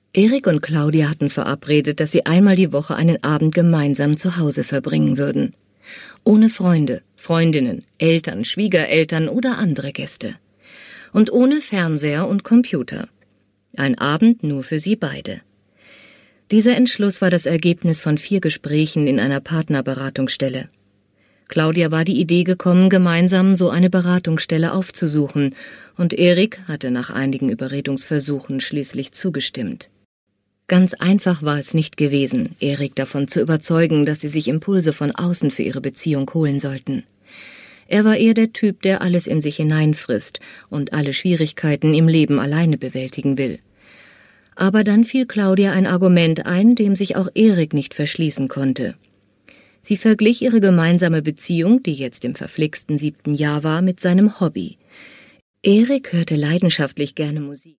Erik und Claudia hatten verabredet, dass sie einmal die Woche einen Abend gemeinsam zu Hause verbringen würden. Ohne Freunde, Freundinnen, Eltern, Schwiegereltern oder andere Gäste. Und ohne Fernseher und Computer. Ein Abend nur für sie beide. Dieser Entschluss war das Ergebnis von 4 Gesprächen in einer Partnerberatungsstelle. Claudia war die Idee gekommen, gemeinsam so eine Beratungsstelle aufzusuchen, und Erik hatte nach einigen Überredungsversuchen schließlich zugestimmt. Ganz einfach war es nicht gewesen, Erik davon zu überzeugen, dass sie sich Impulse von außen für ihre Beziehung holen sollten. Er war eher der Typ, der alles in sich hineinfrisst und alle Schwierigkeiten im Leben alleine bewältigen will. Aber dann fiel Claudia ein Argument ein, dem sich auch Erik nicht verschließen konnte. Sie verglich ihre gemeinsame Beziehung, die jetzt im verflixten 7. Jahr war, mit seinem Hobby. Erik hörte leidenschaftlich gerne Musik.